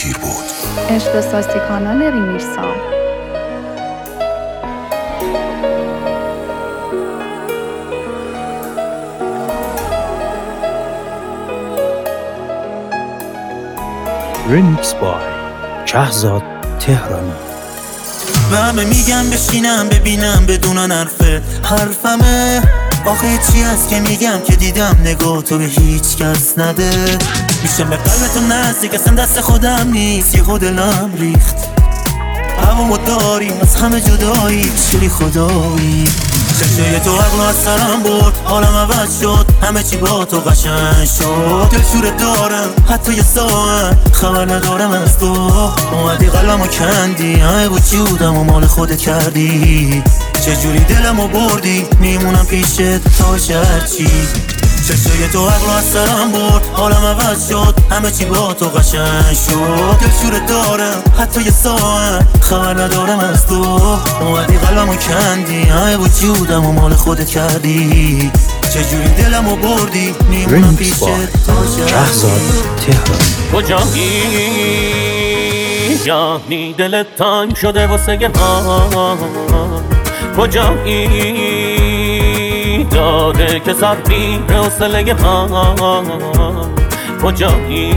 تیر بود. اختصاصی کانال ریمیرسا. ریمیکس بای شهزاد تهرانی. به همه میگم بشینم ببینم بدون حرفمه. آخه چی هست که میگم که دیدم نگاه تو به هیچ کس نده. میشم به قلبتون نزدیک اصلا دست خودم نیست. یه دلم ریخت هوامو داریم از همه جدایی. شلی خدایی چشای تو عقل از سرم برد. حالم عوض شد همه چی با تو قشنگ شد. دلشوره دارم حتی یه ساعت خبر ندارم از تو. اومدی قلبمو کندی همه وجودم و مال خودت کردی. چجوری دلمو بردی میمونم پیشت تا شرچی. چشای تو عقل از سرم برد. حالم عوض شد همه چی با تو قشنگ شد. دلشوره دارم حتی یه ساعت خبر ندارم از تو. اومدی قلبمو کندی همه وجودم و مال خودت کردی. چجوری دلمو بردی میمونم پیشت تا شهزاد تهرانی. کجایی یعنی دلت تنگ شده واسه من؟ کجایی داده که سر میره حوصله من؟ کجایی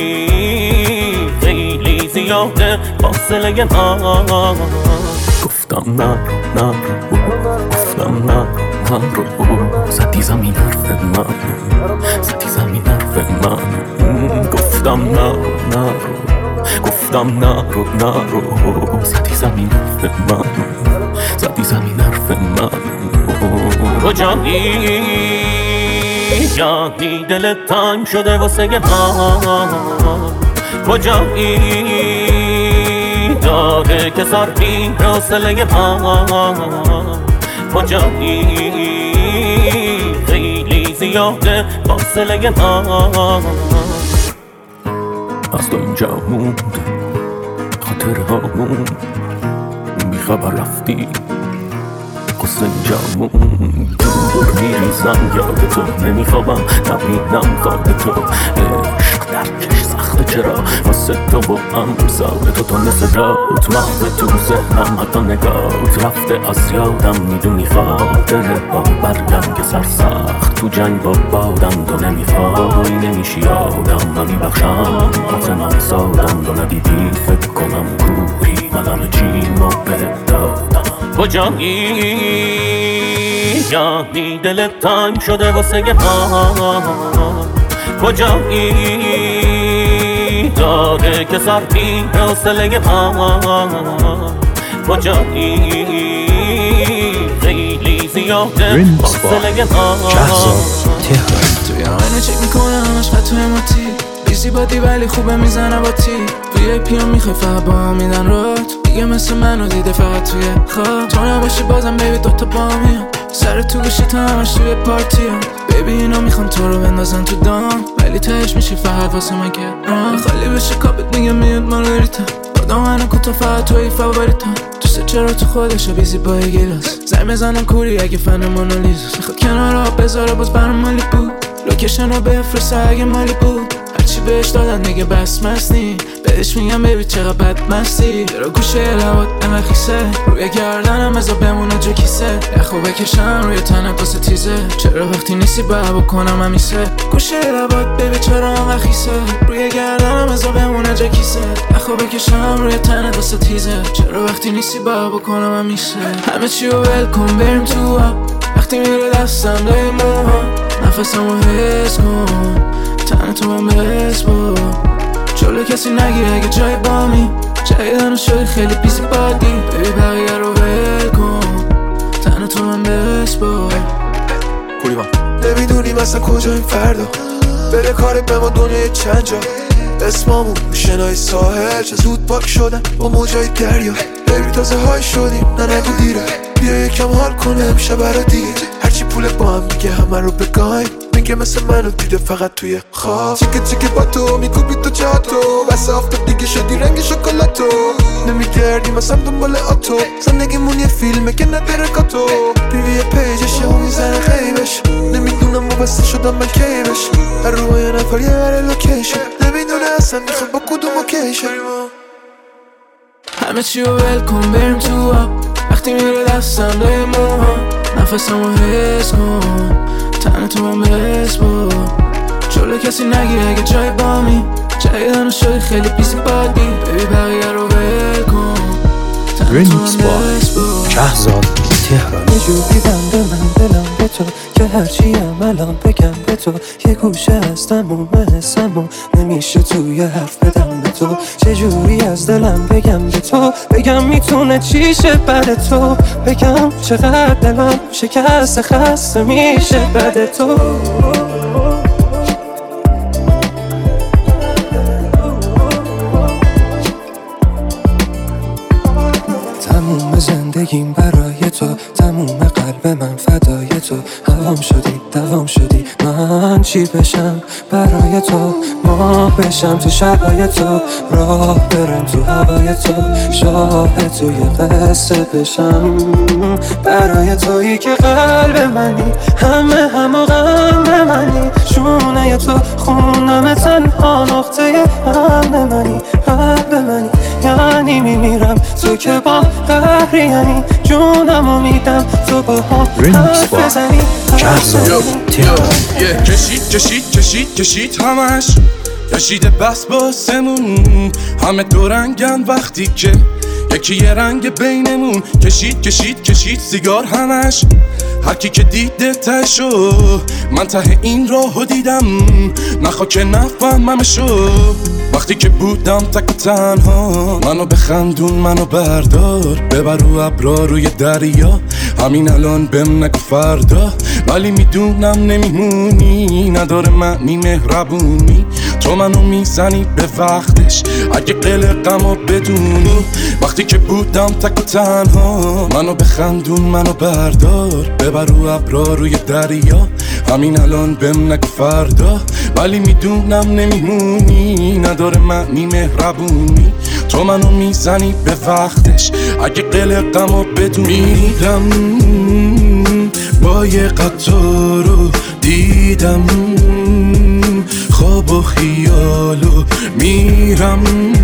خیلی زیاده فاصله من؟ گفتم نرو گفتم نرو زدی زمین حرف من زدی زمین حرف من. گفتم نرو گفتم نرو زدی زمین حرف من زدی زمین حرف من. کجایی یعنی دلت تنگ شده واسه من؟ کجایی داده که سر میره حوصله من؟ کجایی خیلی زیاده فاصله من؟ از تو اینجا موند خاطرهامون بیخبر رفتی قصه اینجا موند. دور میریزم یاد تو نمیخوابم نبینم خواب تو. عشق درکش سخته چرا واسه تو با هم ساده تو نصد رات محو تو ذهنم حتی نگات رفته از یادم. میدونی خاطره با برگم که سرسخت تو جنگ با بادم. تو نمیخوای نمیشی آدم من میبخشم آخه من سادم. تو ندیدی فکر کنم کوری من همه چیمو بهت دادم. کجایی یعنی دلت تنگ شده واسه من؟ کجایی داده که سر میره حوصله من؟ کجایی خیلی زیاده فاصله من؟ شهزاد تهرانی. توی آینه چک میکنم عشق توی موتی بیزی بادی ولی خوبه میزنه با تی. توی پیام میخوای فقط با هم میدن رات. دیگه مثل منو دیده فقط توی خواب. تو نباشی بازم بیبی دوتا با میام. سر تو گوشی تا همش توی پارتی هم. بیبی اینا میخوان تو رو بندازن تو دام ولی تهش میشی فقط واسه من که خالی بشه کابت میگه میاد مارگریتا. آدم منو کتا فقط توی فاوریتا. دوست چرا تو خودشه بیزی با یه گیلاس. زنگ بزنم کوری اگه فن مونالیزاس. میخواد کنار آب بذاره باز برام مالی بود. لوکیشن رو بفرسته اگه مالی بود. هرچی بهش دادن میگه بس مستی. بهش میگم بیبی چقدر بد مستی. چرا گوشه لبات انقدر خیسه روی گردنم ازا بمونه جو کیسه. یخو بکشم روی تنت واسه تیزه. چرا وقتی نیستی باید بکنم همیشه. گوشه لبات بیبی چرا انقدر خیسه روی گردنم ازا بمونه جو کیسه. یخو بکشم روی تنت واسه تیزه. چرا وقتی نیستی باید بکنم همیشه. همه چی رو ول کن بریم تو آب. وقتی میره دستم لای موها نفسمو حس کن. تن تو هم بس با جلو کسی نگیر اگه جای بامی. جایدن شدی خیلی بیزی بادی. ببی بقیه رو ول کن تن تو هم بس با کوریبان. نمیدونیم اصلا کجاییم فردا. بره کارت به ما دنیای چند جا. اسمامون شنای ساحل چه زود پاک شدن با موجای دریا. ببی تازه های شدیم نه نگو دیره. بیا یکم حال کنه امشب برا دیر. هرچی پول با هم میگه همه رو بگایم. میگه مثل منو دیده فقط توی خواب. چیکه با تو میکوبی تو جاتو. بس آفتاب دیگه شدی رنگ شکلاتو. نمیگردیم اصلا دنبال آتو. زندگیمون یه فیلمه که نداره کاتو. بیبی یه پیجشه و میزنه غیبش. نمیدونه موندم وابسته شدم من کی بشه هر روی یه نفر یه بره لوکیشن نمیدونه اصلا میخواد با کدوم اوکیشن همه چی رو ول کن بریم تو آب وقتی میره دستم لای موها نفسم رو حس کن تن تو هم حس با جلو کسی نگی اگه جای بامی جایدن رو شدی خیلی پیسی بادی ببی بقیه رو ول کن تن تو ریمیکس هم با حس با شهرزاد تهرانی. یه جوری بنده من دلم به تو که هرچی هم الان بگم به تو یه گوشه از تموم حسم و نمیشه توی حرف بدم به تو چجوری از دلم بگم به تو بگم میتونه چی شه بعد تو بگم چقدر دلم شکست خسته میشه بعد تو تموم زندگیم برای تو تموم قلب من فدای تو هوام شدی دوام شدی من چی بشم برای تو ماه بشم تو شبای تو راه برم تو هوای تو شاهد توی قصه بشم برای تویی که قلب منی همه غم منی شونه تو خونم تنها نقطه هم منی قلب منی یعنی میمیرم تو که با قهری یعنی جونمو میدم تو با هم ریمیکس با بزنی شهرزاد تهرانی. کشید همش کشیده بس باسمون همه دو رنگن وقتی که یکی یه رنگ بینمون کشید سیگار همش هر کی که دیده تشو من ته این راهو دیدم نخوا که نفهممشو وقتی که بودم تک و تنها منو بخندون منو بردار ببر رو ابرا روی دریا همین الان بهم نگو فردا ولی میدونم نمیمونی نداره معنی مهربونی تو منو میزنی به وقتش اگه قلقمو بدونی وقتی که بودم تک و تنها منو بخندون منو بردار ببر رو ابرا روی دریا همین الان بهم نگو فردا ولی میدونم نمیمونی نداره معنی مهربونی تو منو میزنی به وقتش اگه قلقمو بدونی میرم با یه قطارو دیدم خواب و خیالو میرم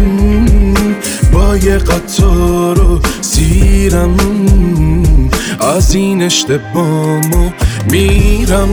با یه قطارو سیرم از این اشتباهمو میرم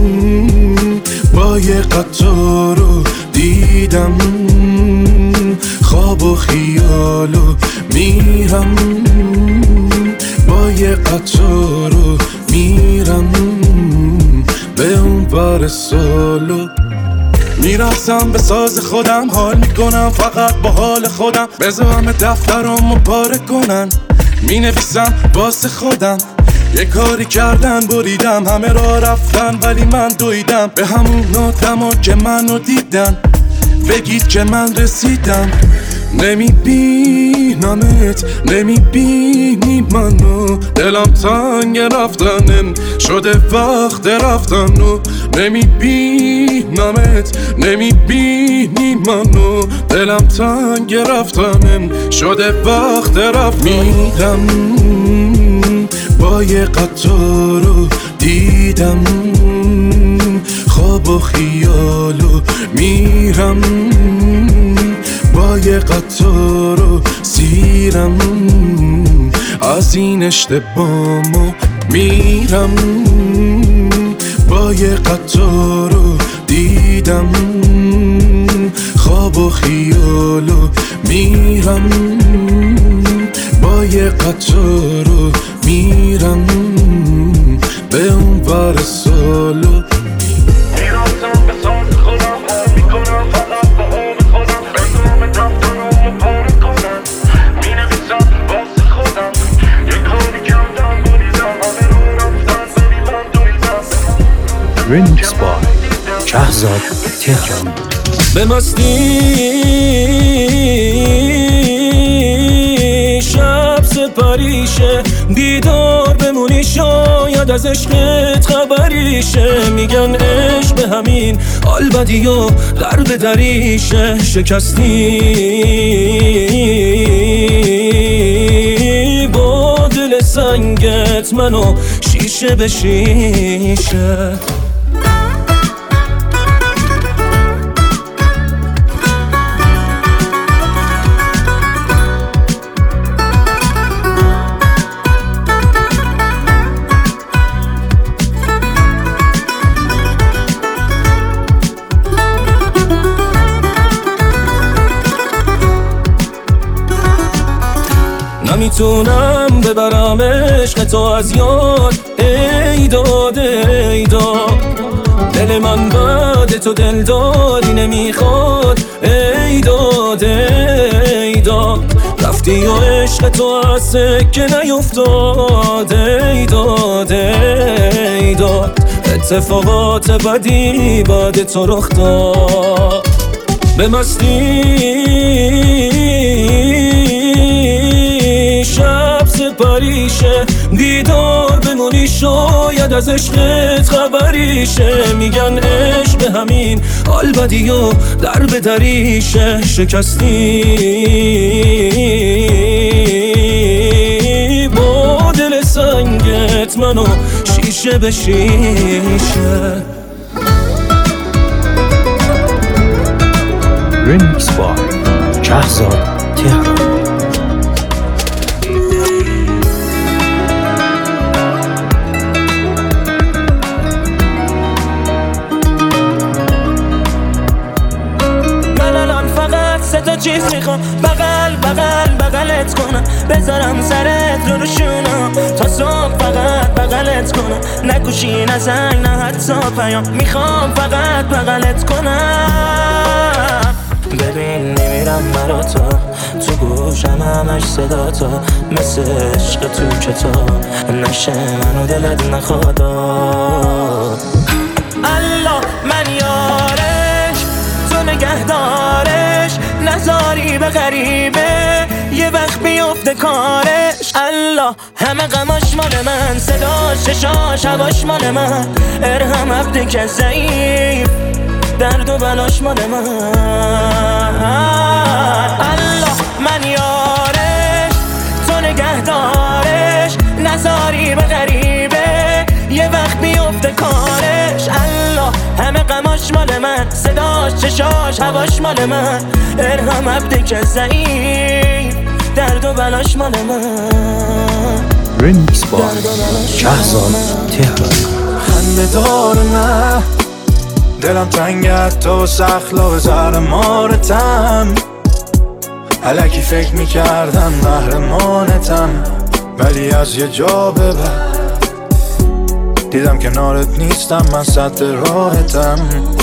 با یه قطارو دیدم خواب و خیالو میرم با یه قطارو میرم به اون ور سالو میرسم به ساز خودم حال میکنم فقط با حال خودم بذار همه دفترامو پاره کنن مینویسم واسه خودم یه کاری کردن بریدم همه را رفتن ولی من دویدم به همون نادما که منو دیدن بگید که من رسیدم نمیبینمت نمیبینی منو دلم تنگ رفتنم شده وقت رفتن و نمیبینمت نمیبینی منو دلم تنگ رفتنم شده وقت رفتن میدم با یه قطارو دیدم خواب و خیالو میرم با یه قطارو سیرم از این اشتباهمو میرم با یه قطارو دیدم خواب و خیالو میرم با یه قطارو میرم به اون ور سالو ریمیکس با شهرزاد تهرانی. به مستی شب سپریشه بیدار بمونی شاید از عشقت خبریشه میگن عشق به همین حال بدی و قلب دریشه شکستی با دل سنگت منو شیشه به شیشه نمیتونم ببرم عشق تو از یاد. ای داد ای داد، دل من بعد تو دلداری نمیخواد. ای داد ای داد، رفتی و عشق تو از سکه نیفتاد. ای داد ای داد، اتفاقات بدی بعد تو رخ داد. به مستی شب سپریشه، دیدار بمونی شاید از عشقت خبریشه. میگن عشق همین حال بدی و در به دریشه. شکستی با دل سنگت منو شیشه به شیشه. Remix by شهرزاد تهران. من الان فقط سه تا چیز میخوام، بغل بغل بغلت کنم، بذارم سرت رو شونم تا صبح فقط بغلت کنم. نگوشی نزنگ نه حتی پیام، میخوام فقط بغلت کنم. ببین نمیرم مرا تو گوشم همش صدا تو، مثل عشق تو کتاب نشه منو دلت نخواد. الله من یارش تو نگهدارش، نذاری به غریبه یه وقت بیفته کارش. الله همه غماش مال من، صداش شاش هواش مال من، ارهم عبدی که ضعیف درد و بلاش مال من. الله من یارش تو نگهدارش، نذاری به غریبه یه وقت بیفته کارش. الله همه غماش مال من، صداش چشاش هواش مال من، ارهم عبدی که ضعیف درد و بلاش مال من. Remix by شهرزاد تهران. خنده دار نه دلم تنگت تو سخلا زر مارتم، الکی فکر میکردم قهرمانتم، ولی از یه جا به بعد دیدم کنارت نیستم، من سد راحتم.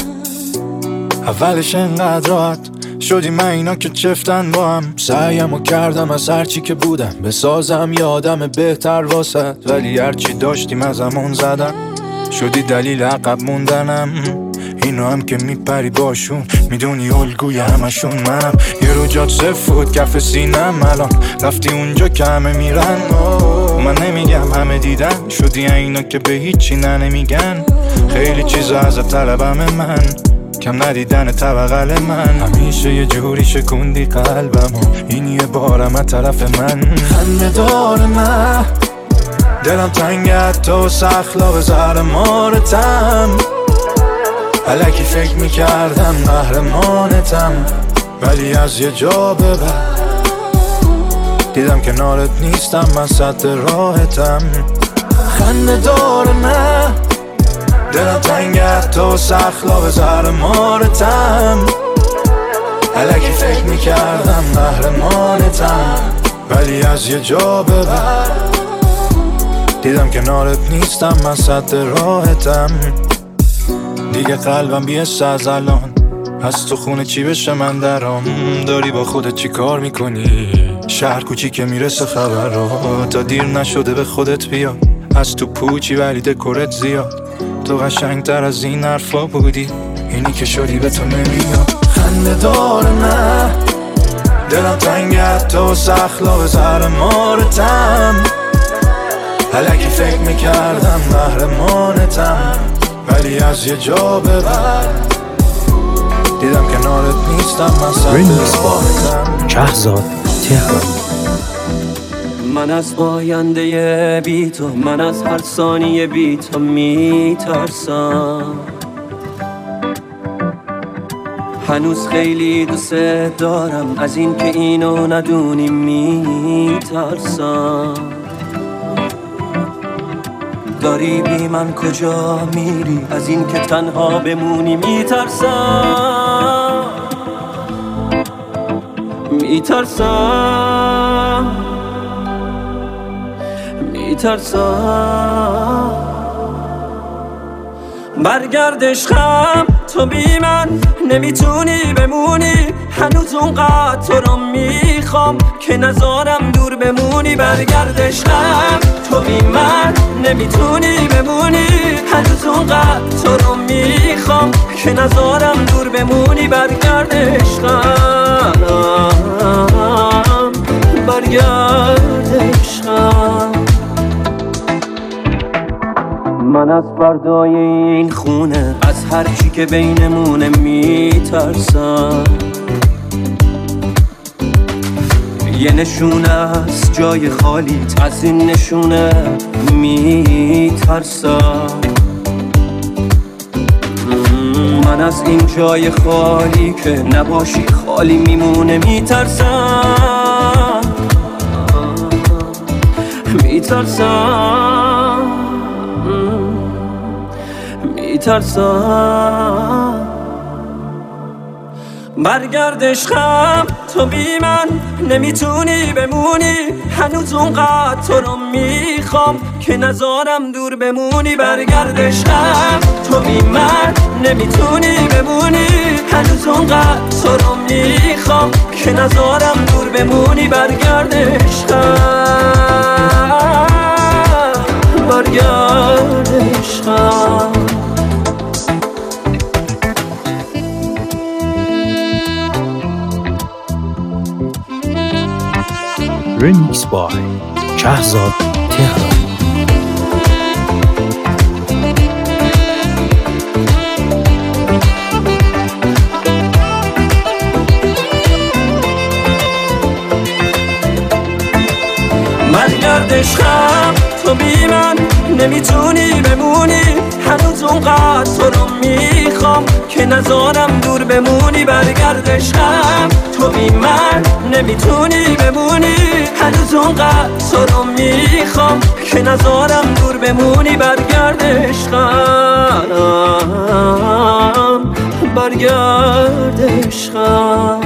اولش انقدر راحت شدی من اینا که چفتن با هم، سعیمو کردم از هرچی که بودم بسازم یه آدم بهتر واسد، ولی هرچی داشتیم از همون زدم، شدی دلیل عقب موندنم. اینو هم که میپری باشون، میدونی الگوی همشون منم. یه رو جات صفت کف سینم، الان رفتی اونجا که همه میرن. من نمیگم همه دیدن، شدی اینا که به هیچی نمیگن. خیلی چیزا ازت طلبم من، کم ندیدن بغل من. همیشه یه جوری شکوندی قلبم، این یه بارم از طرف من. خنده دار نه دلم تنگت تو سخلا به زر مارتم، الکی فکر میکردم قهرمانتم، ولی از یه جا به بعد دیدم کنارت نیستم، من سد راحتم. خنده دار نه دلم تنگت تو سخلا به زر مارتم، الکی فکر میکردم قهرمانتم، ولی از یه جا به بعد دیدم کنارت نیستم، من سد راحتم. دیگه قلبم بیست از الان، از تو خونه چی بشه من درام. داری با خودت چی کار میکنی؟ شهر کوچیکه میرسه خبر رو، تا دیر نشده به خودت بیا. از تو پوچی ولی دکورت زیاد، تو قشنگتر از این حرفا بودی، اینی که شدی به تو نمیاد. خنده دار نه دلم تنگت تو سخلا به زر مارتم، الکی فکر میکردم قهرمانتم، ولی از یه جا به بعد دیدم کنارت نیستم، من Remix by شهرزاد تهران. من از آینده بی تو، من از هر ثانیه بی تو میترسم. هنوز خیلی دوست دارم، از این که اینو ندونی میترسم. داری بی من کجا میری، از این که تنها بمونی میترسم. میترسم میترسم. برگرد عشقم تو بی من نمیتونی بمونی، هنوز اونقدر تو رو میخوام که نذارم دور بمونی. برگرد عشقم تو بی من نمیتونی بمونی، هنوز اونقدر تو رو میخوام که نذارم دور بمونی. برگرد عشقم، برگرد عشقم. من از فردای این خونه، از هر چی که بینمونه میترسم. یه نشونه از جای خالیت، از این نشونه میترسم. من از این جای خالی که نباشی خالی میمونه میترسم، میترسم، میترسم. برگرد عشقم تو بی من نمیتونی بمونی، هنوز اونقدر تو رو میخوام که نذارم دور بمونی. برگرد عشقم تو بی من نمیتونی بمونی، هنوز اونقدر تو رو میخوام که نذارم دور بمونی. برگرد عشقم، برگرد عشقم. Remix by شهزاد تهران. برگرد عشقم تو بی من نمیتونی بمونی، هنوز اونقدر تو رو میخوام که نذارم دور بمونی. برگرد عشقم تو بی من نمیتونی بمونی، هنوز اونقدر تو رو میخوام که نذارم دور بمونی. برگرد عشقم، برگرد عشقم.